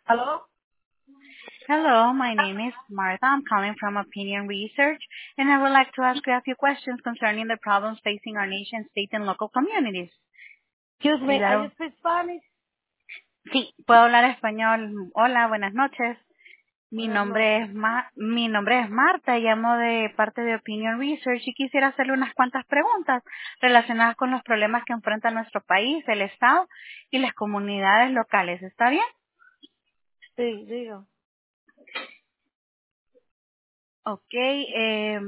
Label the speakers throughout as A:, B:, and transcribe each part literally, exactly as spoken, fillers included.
A: Hello?
B: Hello, my name is Martha. I'm calling from Opinion Research, and I would like to ask you a few questions concerning the problems facing our nation, state, and local communities.
A: Excuse me, are you
B: Claro.
A: speak Spanish?
B: Sí, puedo hablar español. Hola, buenas noches. Mi
A: Buenas
B: nombre
A: noches.
B: es Ma mi nombre es Marta, llamo de parte de Opinion Research y quisiera hacerle unas cuantas preguntas relacionadas con los problemas que enfrenta nuestro país, el Estado y las comunidades locales. ¿Está bien?
A: Sí, digo.
B: Ok. Eh,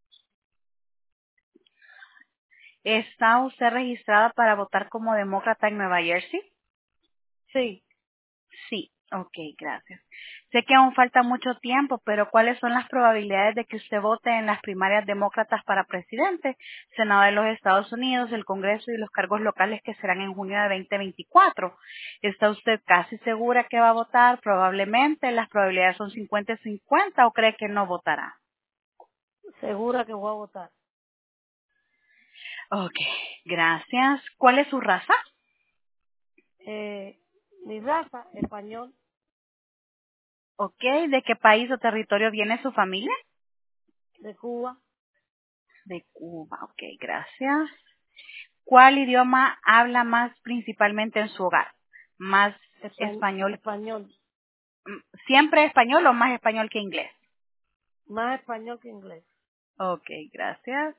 B: ¿Está usted registrada para votar como demócrata en Nueva Jersey?
A: Sí,
B: Sí, ok, gracias. Sé que aún falta mucho tiempo, pero ¿cuáles son las probabilidades de que usted vote en las primarias demócratas para presidente, Senado de los Estados Unidos, el Congreso y los cargos locales que serán en junio de veinte veinticuatro? ¿Está usted casi segura que va a votar? Probablemente. ¿Las probabilidades son cincuenta y cincuenta o cree que no votará?
A: segura que voy a votar.
B: Ok, gracias. ¿Cuál es su raza?
A: Eh, mi raza, español,
B: Ok, ¿de qué país o territorio viene su familia?
A: de Cuba,
B: De Cuba, ok, gracias. ¿Cuál idioma habla más principalmente en su hogar? ¿Más
A: espa-
B: español,
A: español,
B: mm, siempre español o más español que inglés?
A: más español que inglés.
B: Ok, gracias.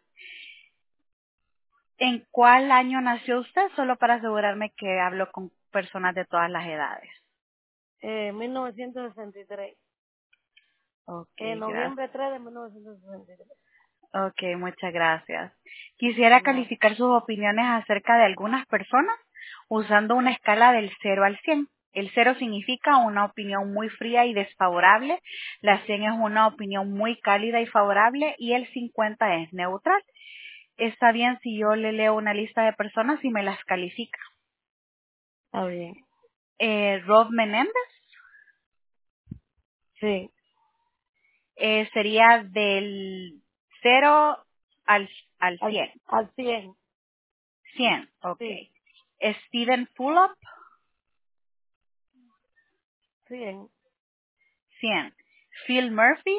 B: ¿En cuál año nació usted? Solo para asegurarme que hablo con personas de todas las edades.
A: Eh, mil novecientos sesenta y tres.
B: Ok,
A: Eh,
B: gracias.
A: noviembre tres de mil novecientos sesenta y tres.
B: Ok, muchas gracias. Quisiera
A: No,
B: calificar sus opiniones acerca de algunas personas usando una escala del cero al cien. El cero significa una opinión muy fría y desfavorable, la cien es una opinión muy cálida y favorable y el cincuenta es neutral. Está bien si yo le leo una lista de personas y me las califica.
A: está bien.
B: Eh, Rob Menéndez
A: Sí,
B: eh, sería del cero al, al
A: al,
B: cien.
A: al cien.
B: cien, ok.
A: Sí,
B: Steven Fulop,
A: cien,
B: cien. Phil Murphy,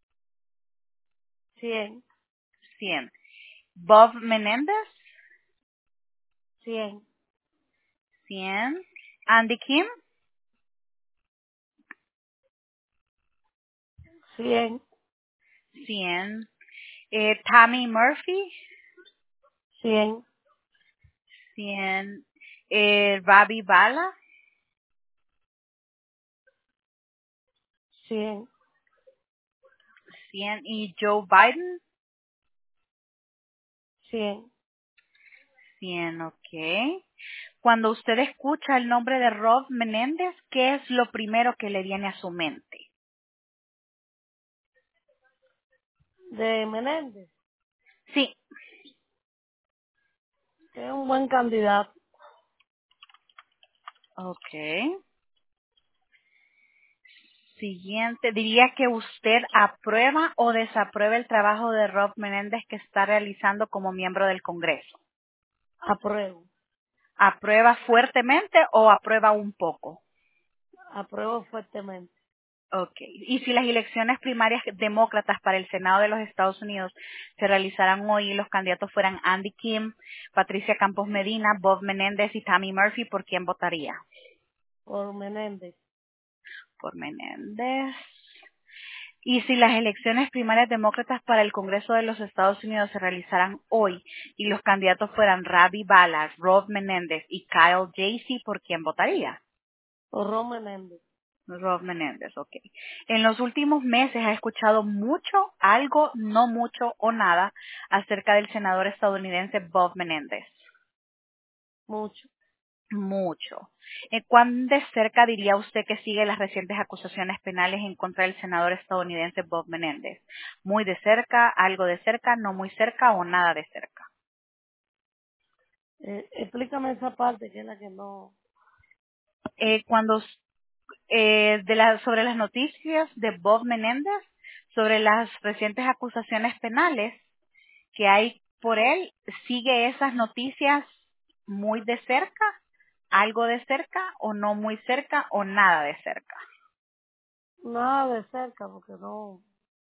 A: cien,
B: cien. Bob Menéndez,
A: cien,
B: cien. Andy Kim,
A: cien,
B: cien. Eh, Tammy Murphy,
A: cien,
B: cien. Eh, Ravi Bala,
A: cien,
B: cien. Y Joe Biden,
A: cien.
B: cien, ok. Cuando usted escucha el nombre de Rob Menéndez, ¿qué es lo primero que le viene a su mente?
A: De Menéndez,
B: Sí,
A: que es un buen candidato.
B: ok. Siguiente, diría que usted aprueba o desaprueba el trabajo de Rob Menéndez que está realizando como miembro del Congreso.
A: Apruebo.
B: ¿Aprueba fuertemente o aprueba un poco?
A: Apruebo fuertemente.
B: Ok. Y si las elecciones primarias demócratas para el Senado de los Estados Unidos se realizaran hoy y los candidatos fueran Andy Kim, Patricia Campos Medina, Bob Menéndez y Tammy Murphy, ¿por quién votaría?
A: Por Menéndez.
B: Por Menéndez. Y si las elecciones primarias demócratas para el Congreso de los Estados Unidos se realizaran hoy y los candidatos fueran Ravi Bala, Rob Menéndez y Kyle Jasey, ¿por quién votaría?
A: Por Ron Menéndez.
B: Rob Menéndez, ok. En los últimos meses ha escuchado mucho, algo, no mucho o nada acerca del senador estadounidense Bob Menéndez.
A: Mucho.
B: Mucho. Eh, ¿Cuán de cerca diría usted que sigue las recientes acusaciones penales en contra del senador estadounidense Bob Menéndez? ¿Muy de cerca, algo de cerca, no muy cerca o nada de cerca?
A: Eh, explícame esa parte que es la que no.
B: Eh, cuando eh, de la- sobre las noticias de Bob Menéndez, sobre las recientes acusaciones penales que hay por él, ¿sigue esas noticias muy de cerca algo de cerca o no muy cerca o nada de cerca.
A: Nada de cerca, porque no.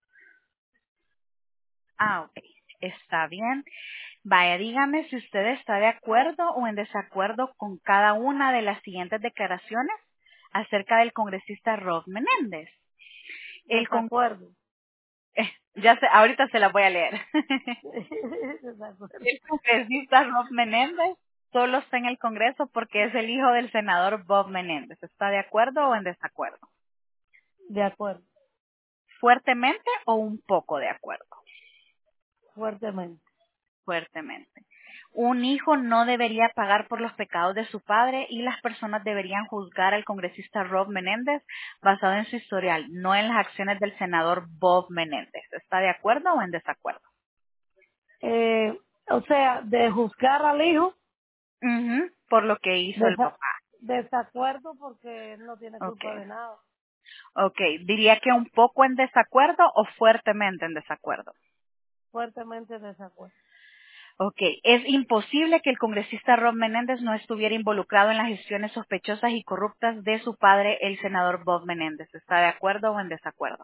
B: Ah, ok. Está bien. Vaya, dígame si usted está de acuerdo o en desacuerdo con cada una de las siguientes declaraciones acerca del congresista Rob Menéndez. El con...
A: Desacuerdo.
B: eh, ya sé, ahorita se las voy a leer.
A: Desacuerdo.
B: El congresista Rob Menéndez solo está en el Congreso porque es el hijo del senador Bob Menéndez. ¿Está de acuerdo o en desacuerdo?
A: De acuerdo.
B: ¿Fuertemente o un poco de acuerdo?
A: Fuertemente.
B: Fuertemente. Un hijo no debería pagar por los pecados de su padre y las personas deberían juzgar al congresista Rob Menéndez basado en su historial, no en las acciones del senador Bob Menéndez. ¿Está de acuerdo o en desacuerdo?
A: Eh, o sea, de juzgar al hijo,
B: Ujú, por lo que hizo el
A: desa-
B: papá.
A: desacuerdo porque él no tiene
B: Ok.
A: culpa de nada.
B: Ok. ¿Diría que un poco en desacuerdo o fuertemente en desacuerdo?
A: Fuertemente desacuerdo.
B: Ok, es imposible que el congresista Rob Menéndez no estuviera involucrado en las gestiones sospechosas y corruptas de su padre, el senador Bob Menéndez. ¿Está de acuerdo o en desacuerdo?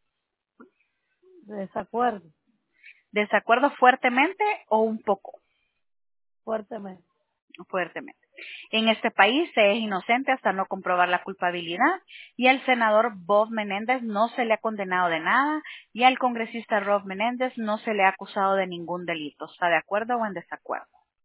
A: Desacuerdo.
B: ¿Desacuerdo fuertemente o un poco?
A: Fuertemente.
B: Fuertemente. En este país se es inocente hasta no comprobar la culpabilidad y al senador Bob Menéndez no se le ha condenado de nada y al congresista Rob Menéndez no se le ha acusado de ningún delito. ¿Está de acuerdo o en desacuerdo?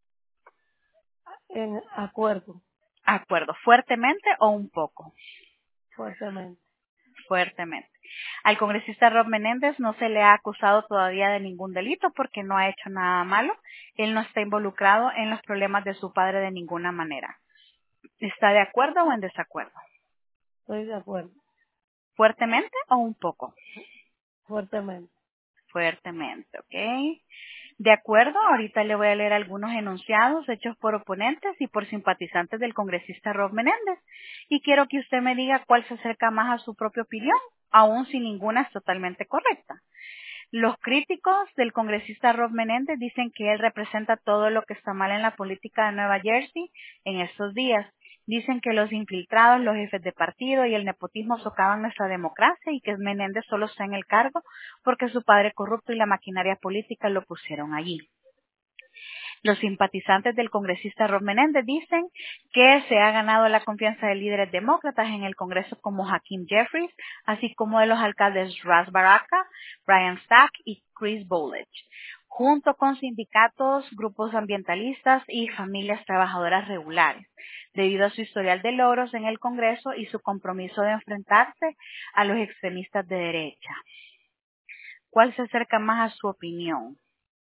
A: En acuerdo.
B: ¿Acuerdo fuertemente o un poco?
A: Fuertemente.
B: Fuertemente. Al congresista Rob Menéndez no se le ha acusado todavía de ningún delito porque no ha hecho nada malo. Él no está involucrado en los problemas de su padre de ninguna manera. ¿Está de acuerdo o en desacuerdo?
A: Estoy de acuerdo.
B: ¿Fuertemente o un poco?
A: Fuertemente.
B: Fuertemente, ¿ok? De acuerdo, ahorita le voy a leer algunos enunciados hechos por oponentes y por simpatizantes del congresista Rob Menéndez y quiero que usted me diga cuál se acerca más a su propia opinión, aun si ninguna es totalmente correcta. Los críticos del congresista Rob Menéndez dicen que él representa todo lo que está mal en la política de Nueva Jersey en estos días. Dicen que los infiltrados, los jefes de partido y el nepotismo socavan nuestra democracia y que Menéndez solo está en el cargo porque su padre corrupto y la maquinaria política lo pusieron allí. Los simpatizantes del congresista Rob Menéndez dicen que se ha ganado la confianza de líderes demócratas en el Congreso como Hakeem Jeffries, así como de los alcaldes Ras Baraka, Brian Stack y Chris Bowledge, junto con sindicatos, grupos ambientalistas y familias trabajadoras regulares, debido a su historial de logros en el Congreso y su compromiso de enfrentarse a los extremistas de derecha. ¿Cuál se acerca más a su opinión?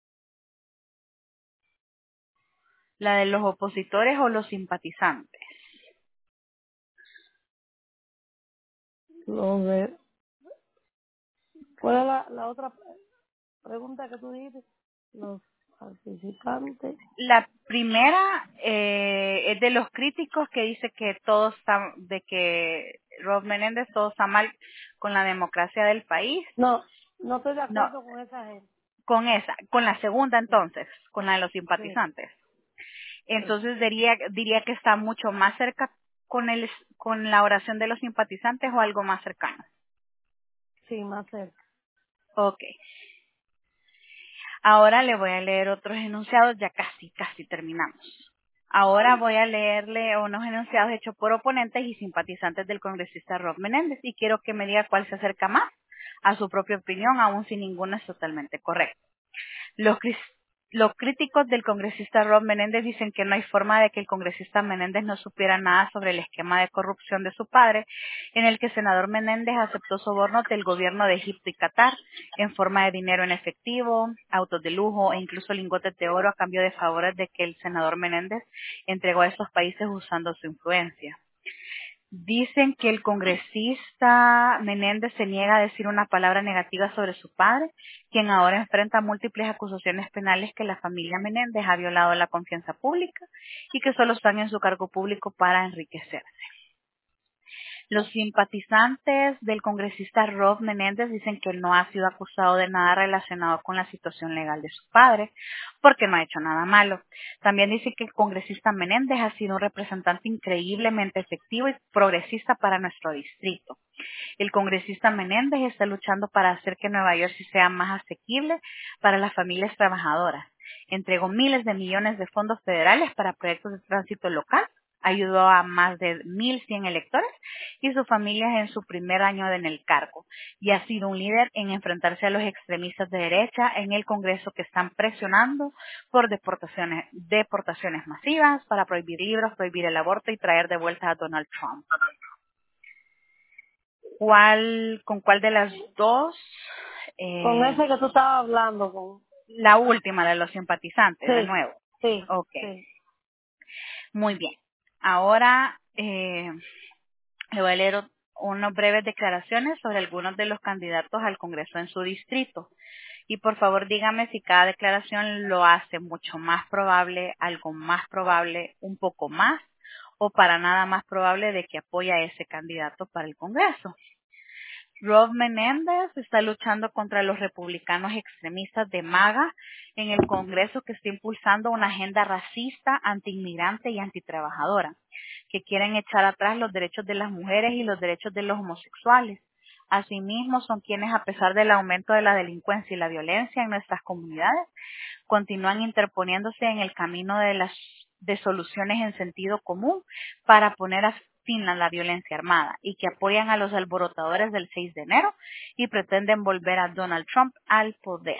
B: ¿La de los opositores o los simpatizantes?
A: Lo de, ¿cuál es la, la otra pregunta que tú dijiste? Los participantes.
B: La primera eh, es de los críticos que dice que todo está, de que Rob Menéndez todo está mal con la democracia del país.
A: No, no estoy de
B: No,
A: acuerdo con esa gente.
B: con esa, con la segunda
A: Sí,
B: entonces, con la de los
A: sí,
B: simpatizantes.
A: sí,
B: Entonces diría, diría que está mucho más cerca con el, con la oración de los simpatizantes o algo más cercano.
A: sí, más cerca.
B: Ok. Ahora le voy a leer otros enunciados, ya casi, casi terminamos. Ahora voy a leerle unos enunciados hechos por oponentes y simpatizantes del congresista Rob Menéndez y quiero que me diga cuál se acerca más a su propia opinión, aun si ninguna es totalmente correcta. Los, cris- los críticos del congresista Rob Menéndez dicen que no hay forma de que el congresista Menéndez no supiera nada sobre el esquema de corrupción de su padre, en el que el senador Menéndez aceptó sobornos del gobierno de Egipto y Qatar en forma de dinero en efectivo, autos de lujo e incluso lingotes de oro a cambio de favores de que el senador Menéndez entregó a estos países usando su influencia. Dicen que el congresista Menéndez se niega a decir una palabra negativa sobre su padre, quien ahora enfrenta múltiples acusaciones penales que la familia Menéndez ha violado la confianza pública y que solo están en su cargo público para enriquecerse. Los simpatizantes del congresista Rob Menéndez dicen que él no ha sido acusado de nada relacionado con la situación legal de su padre, porque no ha hecho nada malo. También dice que el congresista Menéndez ha sido un representante increíblemente efectivo y progresista para nuestro distrito. El congresista Menéndez está luchando para hacer que Nueva York sea más asequible para las familias trabajadoras. Entregó miles de millones de fondos federales para proyectos de tránsito local, ayudó a más de mil cien electores y sus familias en su primer año en el cargo, y ha sido un líder en enfrentarse a los extremistas de derecha en el Congreso que están presionando por deportaciones, deportaciones masivas para prohibir libros, prohibir el aborto y traer de vuelta a Donald Trump. ¿Cuál, con cuál de las dos?
A: Con
B: Eh,
A: ese que tú estabas hablando, con...
B: la última de los simpatizantes, de
A: Sí,
B: nuevo.
A: sí,
B: Ok,
A: sí.
B: muy bien. Ahora eh, le voy a leer unas breves declaraciones sobre algunos de los candidatos al Congreso en su distrito. Y por favor dígame si cada declaración lo hace mucho más probable, algo más probable, un poco más, o para nada más probable de que apoya a ese candidato para el Congreso. Rob Menéndez está luchando contra los republicanos extremistas de MAGA en el Congreso que está impulsando una agenda racista, antiinmigrante y antitrabajadora, que quieren echar atrás los derechos de las mujeres y los derechos de los homosexuales. Asimismo, son quienes, a pesar del aumento de la delincuencia y la violencia en nuestras comunidades, continúan interponiéndose en el camino de las de soluciones en sentido común para poner a fin a la violencia armada y que apoyan a los alborotadores del seis de enero y pretenden volver a Donald Trump al poder.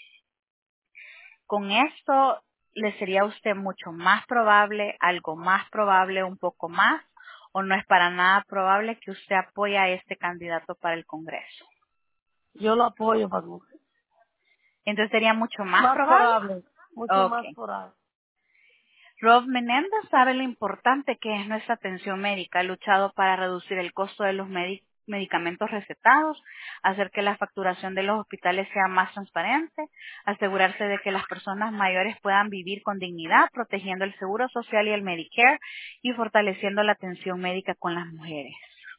B: Con esto, ¿le sería a usted mucho más probable, algo más probable, un poco más, o no es para nada probable que usted apoye a este candidato para el Congreso?
A: Yo lo apoyo para mujer.
B: Entonces, ¿sería mucho más
A: Más
B: probable?
A: probable, mucho
B: Ok.
A: más probable.
B: Rob Menéndez sabe lo importante que es nuestra atención médica. Ha luchado para reducir el costo de los medi- medicamentos recetados, hacer que la facturación de los hospitales sea más transparente, asegurarse de que las personas mayores puedan vivir con dignidad, protegiendo el seguro social y el Medicare y fortaleciendo la atención médica con las mujeres.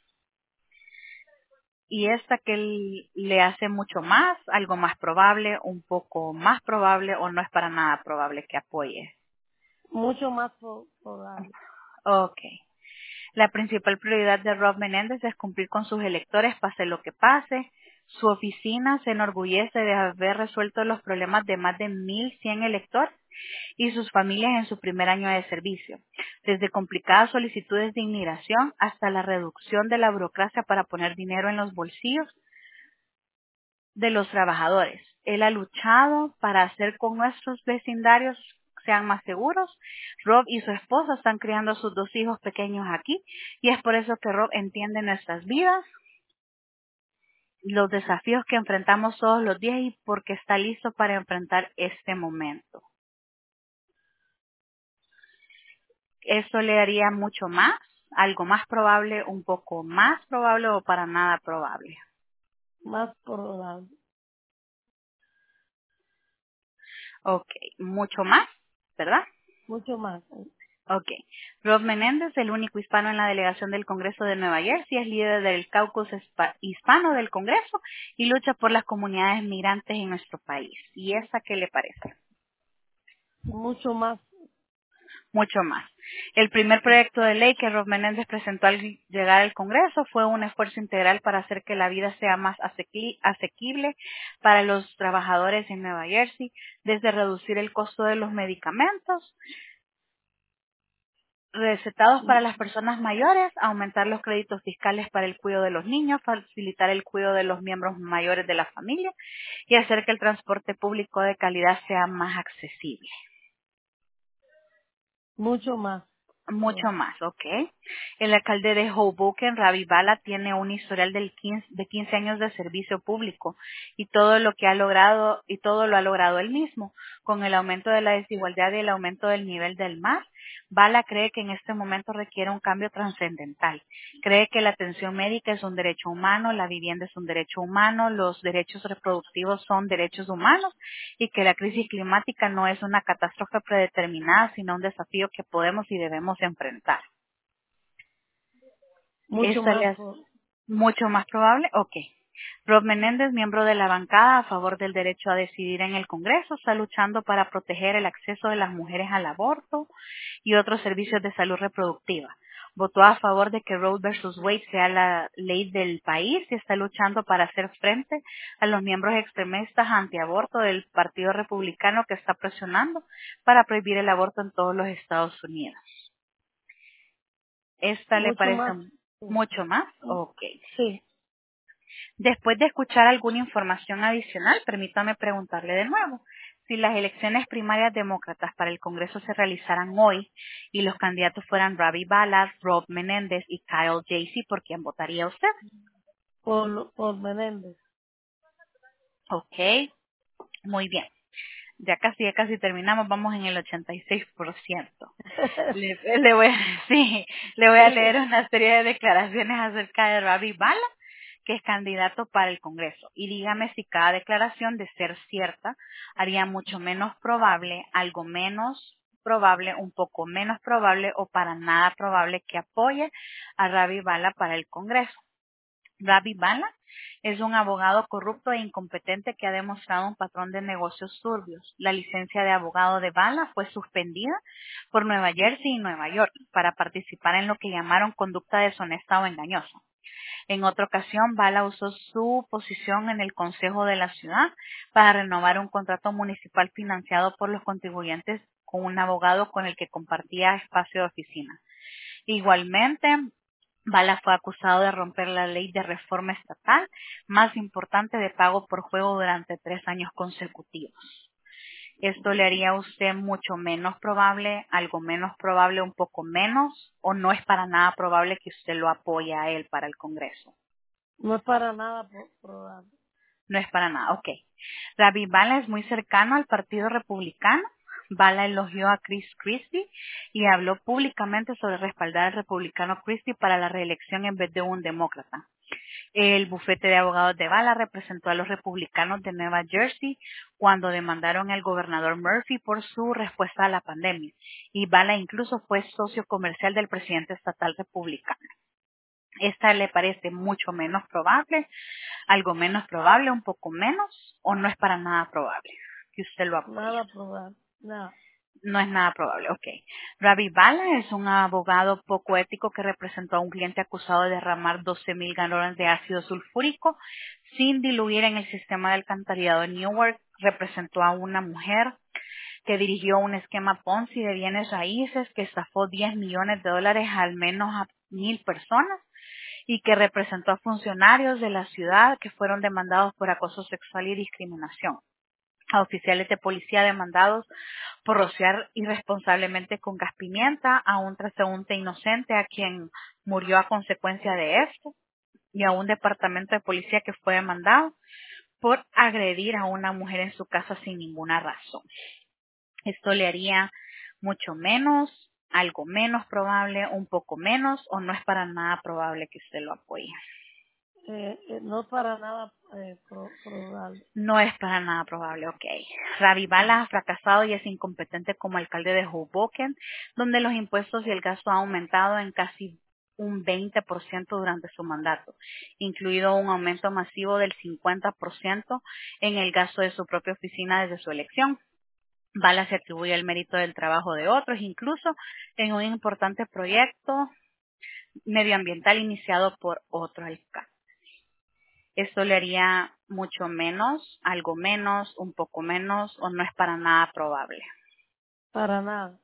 B: Y esta que él le hace mucho más, algo más probable, un poco más probable o no es para nada probable que apoye.
A: Mucho más pro- probable.
B: Okay. La principal prioridad de Rob Menéndez es cumplir con sus electores, pase lo que pase. Su oficina se enorgullece de haber resuelto los problemas de más de mil cien electores y sus familias en su primer año de servicio, desde complicadas solicitudes de inmigración hasta la reducción de la burocracia para poner dinero en los bolsillos de los trabajadores. Él ha luchado para hacer con nuestros vecindarios sean más seguros. Rob y su esposa están criando a sus dos hijos pequeños aquí y es por eso que Rob entiende nuestras vidas, los desafíos que enfrentamos todos los días y porque está listo para enfrentar este momento. Eso le haría mucho más, algo más probable, un poco más probable o para nada probable.
A: Más probable.
B: Ok, mucho más, ¿verdad?
A: Mucho más.
B: Ok. Rob Menéndez, el único hispano en la delegación del Congreso de Nueva Jersey, es líder del caucus hispano del Congreso y lucha por las comunidades migrantes en nuestro país. ¿Y esa qué le parece?
A: Mucho más.
B: Mucho más. El primer proyecto de ley que Rob Menéndez presentó al llegar al Congreso fue un esfuerzo integral para hacer que la vida sea más asequi- asequible para los trabajadores en Nueva Jersey, desde reducir el costo de los medicamentos recetados para las personas mayores, aumentar los créditos fiscales para el cuidado de los niños, facilitar el cuidado de los miembros mayores de la familia y hacer que el transporte público de calidad sea más accesible.
A: Mucho más.
B: Mucho
A: Probable.
B: más, ¿ok? El alcalde de Hoboken, Ravi Bala, tiene un historial del quince, de quince años de servicio público y todo lo que ha logrado, y todo lo ha logrado él mismo. Con el aumento de la desigualdad y el aumento del nivel del mar, Bala cree que en este momento requiere un cambio trascendental. Cree que la atención médica es un derecho humano, la vivienda es un derecho humano, los derechos reproductivos son derechos humanos y que la crisis climática no es una catástrofe predeterminada, sino un desafío que podemos y debemos enfrentar.
A: Mucho
B: Esta
A: más
B: le
A: por,
B: mucho más probable. Ok. Rob Menéndez, miembro de la bancada a favor del derecho a decidir en el Congreso, está luchando para proteger el acceso de las mujeres al aborto y otros servicios de salud reproductiva. Votó a favor de que Roe versus Wade sea la ley del país y está luchando para hacer frente a los miembros extremistas antiaborto del Partido Republicano que está presionando para prohibir el aborto en todos los Estados Unidos. ¿Esta le
A: mucho
B: parece
A: más.
B: mucho más? Ok.
A: Sí,
B: Después de escuchar alguna información adicional, permítame preguntarle de nuevo. Si las elecciones primarias demócratas para el Congreso se realizaran hoy y los candidatos fueran Ravi Ballard, Rob Menéndez y Kyle Jasey, ¿por quién votaría usted?
A: por, por Menéndez.
B: Ok, muy bien. Ya casi, ya casi terminamos, vamos en el ochenta y seis por ciento. Le, le voy a, sí, le voy a leer una serie de declaraciones acerca de Ravi Ballard, que es candidato para el Congreso. Y dígame si cada declaración, de ser cierta, haría mucho menos probable, algo menos probable, un poco menos probable o para nada probable que apoye a Ravi Ballard para el Congreso. Ravi Ballard es un abogado corrupto e incompetente que ha demostrado un patrón de negocios turbios. La licencia de abogado de Ballard fue suspendida por Nueva Jersey y Nueva York para participar en lo que llamaron conducta deshonesta o engañosa. En otra ocasión, Ballard usó su posición en el Consejo de la Ciudad para renovar un contrato municipal financiado por los contribuyentes con un abogado con el que compartía espacio de oficina. Igualmente, Bala fue acusado de romper la ley de reforma estatal más importante de pago por juego durante tres años consecutivos. ¿Esto le haría a usted mucho menos probable, algo menos probable, un poco menos, o no es para nada probable que usted lo apoye a él para el Congreso?
A: No es para nada por, probable.
B: No es para nada, ok. Ravi Bala es muy cercano al Partido Republicano. Bala elogió a Chris Christie y habló públicamente sobre respaldar al republicano Christie para la reelección en vez de un demócrata. El bufete de abogados de Bala representó a los republicanos de Nueva Jersey cuando demandaron al gobernador Murphy por su respuesta a la pandemia. Y Bala incluso fue socio comercial del presidente estatal republicano. ¿Esta le parece mucho menos probable, algo menos probable, un poco menos, o no es para nada probable que usted lo apoye?
A: Nada probable. Nada.
B: No es nada probable, ok. Ravi Bala es un abogado poco ético que representó a un cliente acusado de derramar doce mil galones de ácido sulfúrico sin diluir en el sistema de alcantarillado de Newark. Representó a una mujer que dirigió un esquema Ponzi de bienes raíces que estafó diez millones de dólares al menos a mil personas y que representó a funcionarios de la ciudad que fueron demandados por acoso sexual y discriminación, a oficiales de policía demandados por rociar irresponsablemente con gas pimienta a un transeúnte inocente a quien murió a consecuencia de esto, y a un departamento de policía que fue demandado por agredir a una mujer en su casa sin ninguna razón. Esto le haría mucho menos, algo menos probable, un poco menos, o no es para nada probable que usted lo apoye.
A: Eh, eh, no es para nada eh, pro- probable.
B: No es para nada probable, ok. Ravi Bala ha fracasado y es incompetente como alcalde de Hoboken, donde los impuestos y el gasto han aumentado en casi un veinte por ciento durante su mandato, incluido un aumento masivo del cincuenta por ciento en el gasto de su propia oficina desde su elección. Bala se atribuye el mérito del trabajo de otros, incluso en un importante proyecto medioambiental iniciado por otro alcalde. Esto le haría mucho menos, algo menos, un poco menos, o no es para nada probable.
A: Para nada.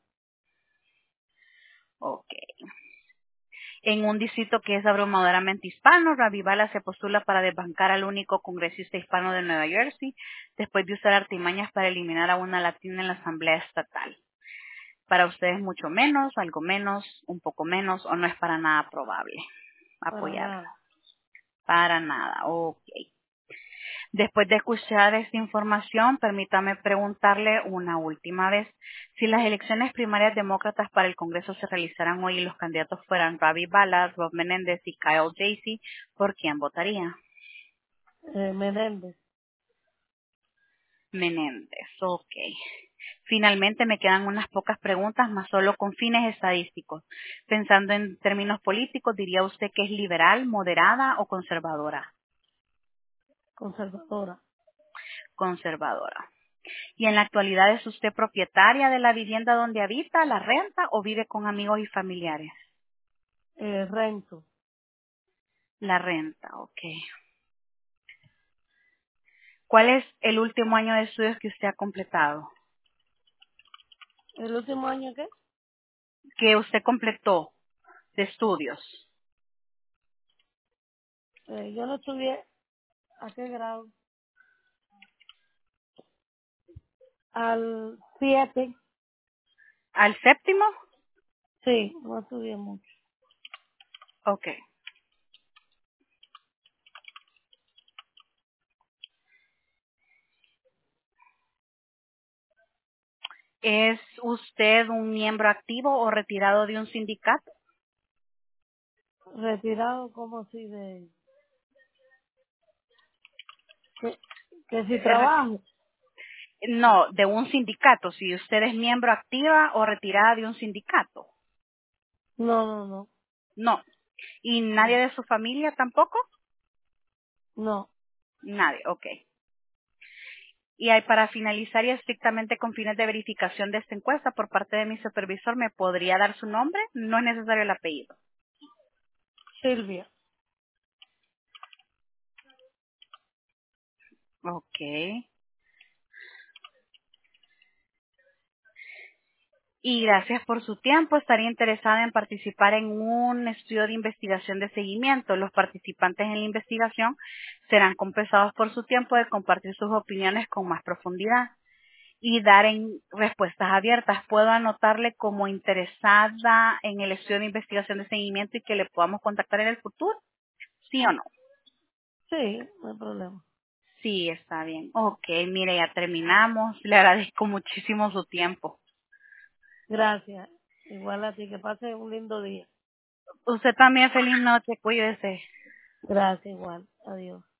B: Ok. En un distrito que es abrumadoramente hispano, Ravi Bala se postula para desbancar al único congresista hispano de Nueva Jersey, después de usar artimañas para eliminar a una latina en la Asamblea Estatal. Para ustedes mucho menos, algo menos, un poco menos, o no es para nada probable
A: Para
B: apoyarla.
A: nada.
B: Para nada, ok. Después de escuchar esta información, permítame preguntarle una última vez. Si las elecciones primarias demócratas para el Congreso se realizaran hoy y los candidatos fueran Ravi Ballard, Rob Menéndez y Kyle Jasey, ¿por quién votaría?
A: Eh, Menéndez.
B: Menéndez, ok. Finalmente me quedan unas pocas preguntas, más solo con fines estadísticos. Pensando en términos políticos, ¿diría usted que es liberal, moderada o conservadora?
A: Conservadora.
B: Conservadora. ¿Y en la actualidad es usted propietaria de la vivienda donde habita, la renta o vive con amigos y familiares?
A: Eh, rento.
B: La renta, ok. ¿Cuál es el último año de estudios que usted ha completado?
A: ¿El último año qué?
B: Que usted completó de estudios.
A: Eh, yo no estudié. ¿A qué grado? Al siete.
B: ¿Al séptimo?
A: Sí, no estudié mucho.
B: Ok. ¿Es usted un miembro activo o retirado de un sindicato?
A: Retirado como así de... Que, que si
B: Eh, re-
A: trabajo.
B: No, de un sindicato. Si usted es miembro activa o retirada de un sindicato.
A: No, no, no.
B: No. ¿Y nadie
A: No.
B: de su familia tampoco?
A: No.
B: Nadie, ok. Y ahí, para finalizar y estrictamente con fines de verificación de esta encuesta por parte de mi supervisor, ¿me podría dar su nombre? No es necesario el apellido.
A: Silvia.
B: Ok. Y gracias por su tiempo. Estaría interesada en participar en un estudio de investigación de seguimiento. Los participantes en la investigación serán compensados por su tiempo de compartir sus opiniones con más profundidad y dar en respuestas abiertas. ¿Puedo anotarle como interesada en el estudio de investigación de seguimiento y que le podamos contactar en el futuro? ¿Sí o no?
A: Sí, no hay problema.
B: Sí, está bien. Ok, mire, ya terminamos. Le agradezco muchísimo su tiempo.
A: Gracias. Igual a ti. Que pase un lindo día.
B: Usted también, feliz noche. Cuídese.
A: Gracias, igual. Adiós.